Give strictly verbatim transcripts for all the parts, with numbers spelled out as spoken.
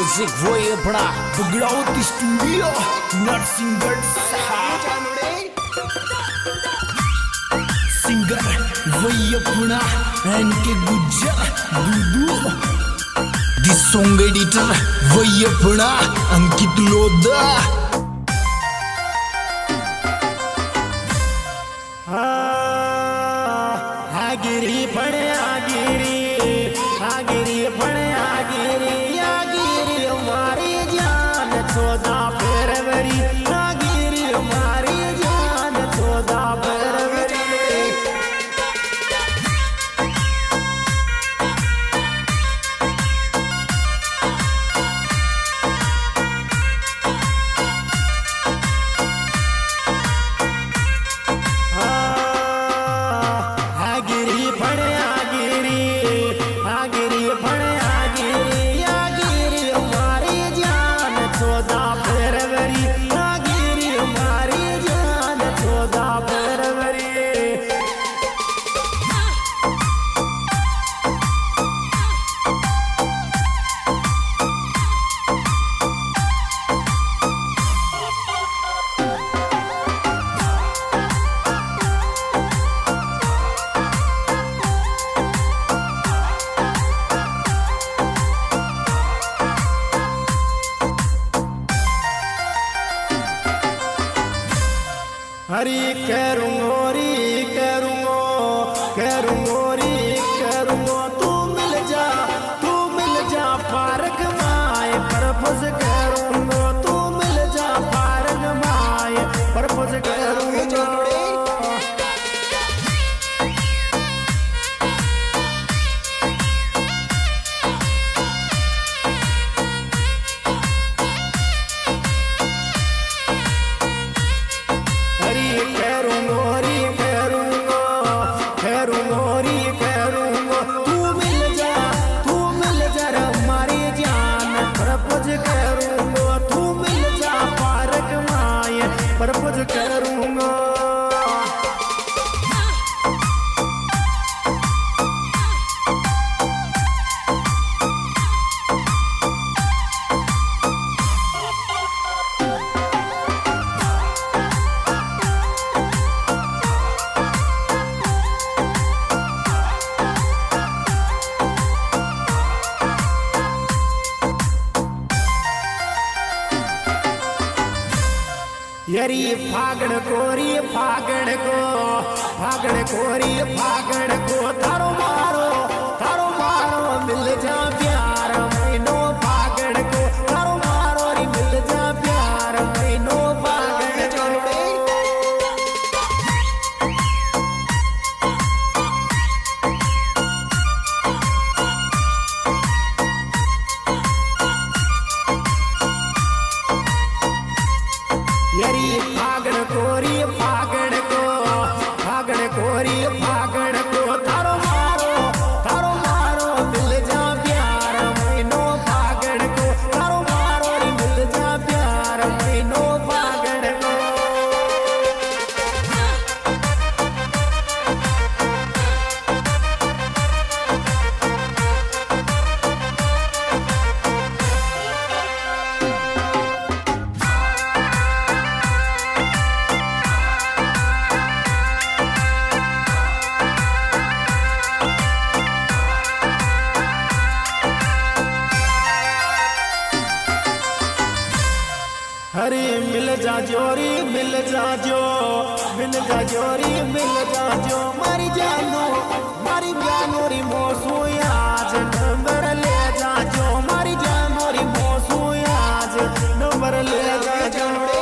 music वो ये बड़ा बुगड़ाउत स्टूडियो नरसिंहगढ़ सिंगर वही अपना NK Gujjar Dudu the song editor वही अपना अंकित लोधा आगिरी पड़े आगिरी आगिरी पड़े आगिरी आगिरी हमारी जान चौदह फरवरी आगिरी हमारी जान चौदह फरवरी हरी करूंगो री करूंगो करूंगो री करूंगो तू मिल जा तू मिल जा पार्क माए परपस करूंगो तू मिल जा पार्क माए परपस करूंगो परपज करूंगा यरी फागण कोरी फागण को फागण कोरी फागण को थारो मारो थारो मारो मिल जा प्यार महीनो फागण को थारो मारो री मिल जा प्यार महीनो फागण को यरी फागण कोरी फागण को फागण कोरी फागण को थारो मारो थारो मारो मिल जा प्यार महीनो फागण को थारो मारो री मिल जा प्यार महीनो फागण को हरी मिल जा जोरी मिल जा जो मिल जा जोरी मिल जा जो मारी जानो मारी जानो री मोसू आज नंबर ले जा जो मारी जानो री मोसू आज नंबर ले जा जो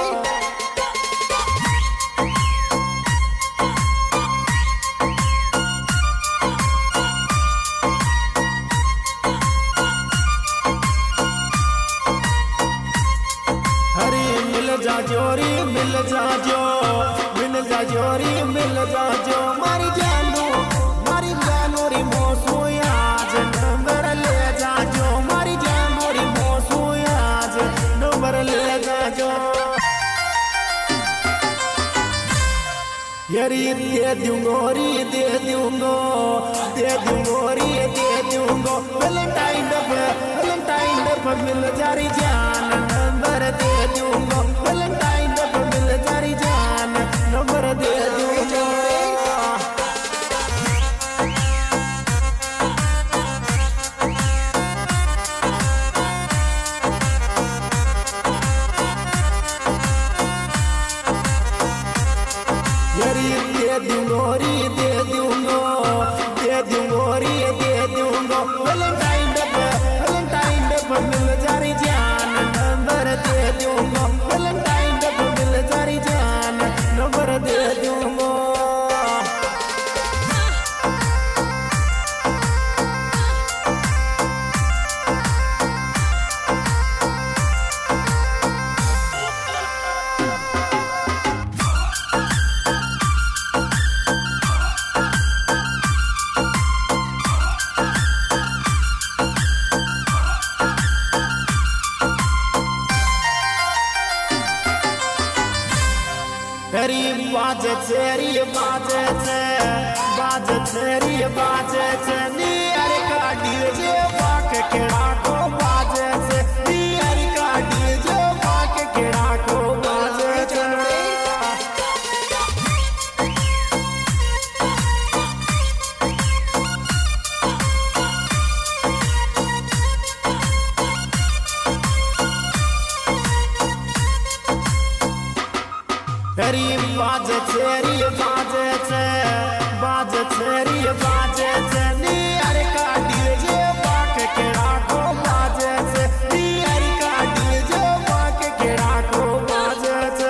जा जोरी मिल जा जो मिल जा जोरी मिल जा जो मारी जानो मारी जानो री मोसू आज नंबर ले जा जो मारी जानो री मोसू आज नंबर ले जा जो यरी दे दूंगो री दे दूंगो दे दूंगो री दे दूंगो वैलेंटाइन डे वैलेंटाइन डे पे मिल जारी जान नंबर दे दूंगा वैलेंटाइन डे पे मिल जारी जान नंबर दे दूंगा दे दूंगोरी दे दूंगो दे दूंगोरी दे दूंगो वैलेंटाइन डे पे वैलेंटाइन डे पे मिल जारी जान नंबर दे दूंगो वैलेंटाइन डे पे मिल जारी जान नंबर दे दूंगो तेरी बाजे तेरी बाजे से बाजे तेरी बाजे से नियर का डीजे पाक केड़ा को बाजे से नियर का डीजे पाक केड़ा को बाजे से तेरी बाजे तेरी बाजे से बाजे तेरी बाजे से नियर का डीजे पाक केड़ा को बाजे से नियर का डीजे पाक केड़ा को बाजे से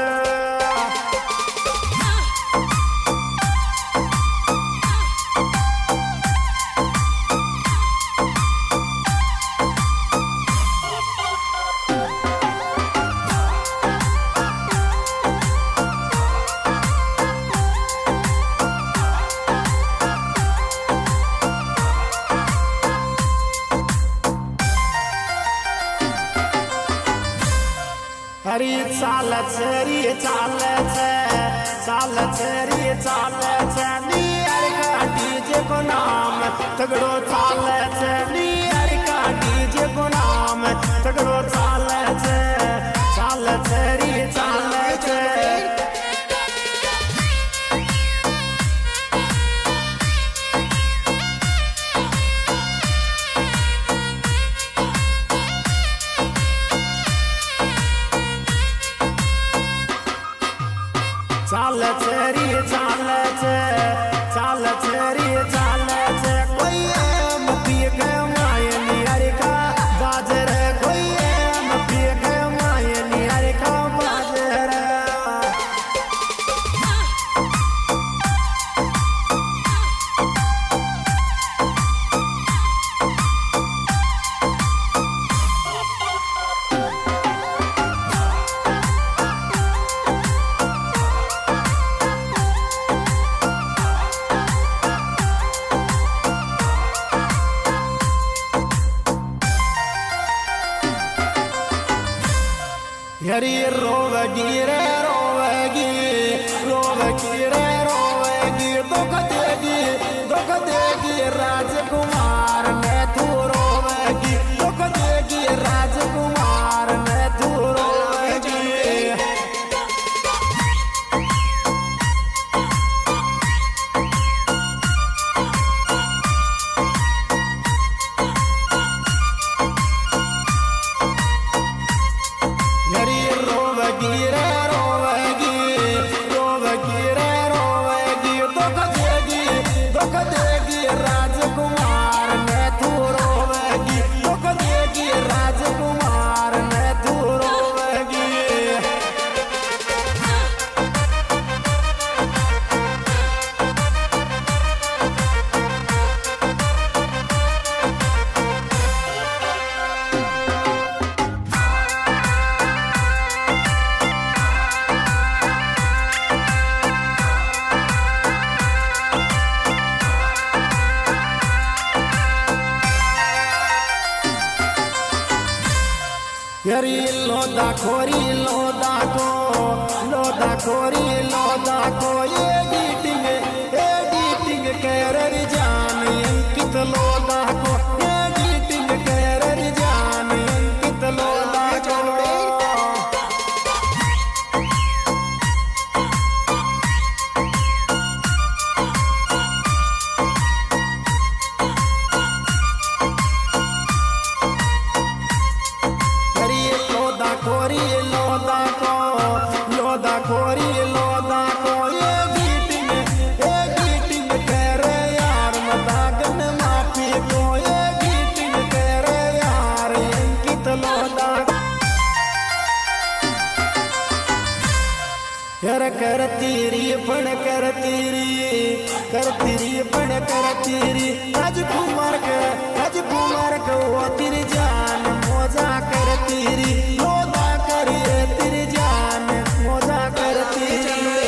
हरी चाल छेरी चाल छे चाल छेरी चाल छे नियर का डीजे को नाम तगड़ो चाल छे नियर का डीजे को नाम तगड़ो चाल छे चाल छेरी चाल छे चाल छेरी चाल छे चाल छेरी चाल छे कोई मपी के मायनी हर का बाजर कोई मपी के मायनी हर का बाजर हरी रोवगी रे रोवगी रोवगी रे रोवगी दुख देगी दुख देगी राजकुमार मैं तू रोवगी दुख देगी राजकुमार मैं तू रोवगी राजकुमार मैं तू रोवेगी दुख देगी राजकुमार मैं तू रोवेगी यरी लोदा खोरी लोदा को लोदा खोरी लोदा को एडिटिंग एडिटिंग कर जान अंकित लोदा को एडिटिंग कर जान अंकित करती री पण करती री करती री पण करती री राजकुमार के राजकुमार को तेरी जान मौजा करती री मौजा करी तेरी जान मौजा करती री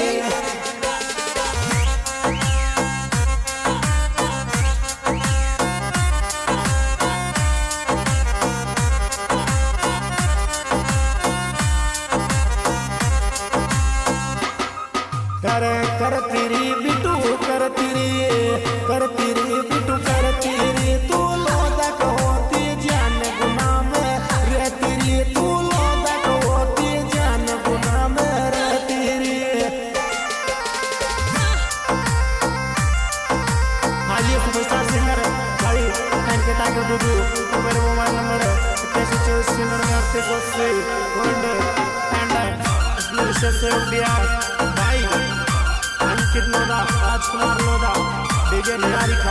कर करती री बिटू करती री करती री बिटू करती री तू लोदा होती जान गुना में रहती री तू लोदा होती जान गुना में रहती री हाँ ये सुपरस्टार सिंगर भाई फैन के ताकि डूडू तो मेरे मोबाइल नंबर कैसे चौबीस सिंगर में आपसे कोई वन एंड बिहार भाई अंकित लोधा राजकुमार लोधा डीजे निहारिका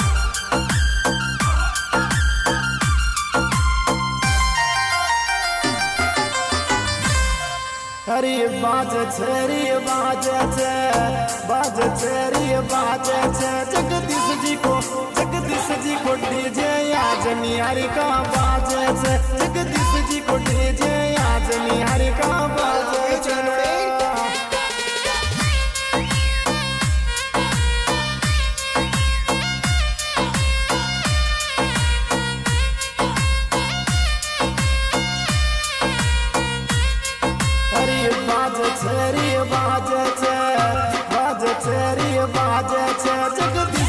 अरे बाज छरी बाज छे बाज छरी बाज छे जगदीश जी को जगदीश जी को डीजे आज निहारिका बाज छे जगदीश जी को डीजे आज निहारिका बाज छे बाज छरी बाज छे बाज छरी बाज छे जगदीश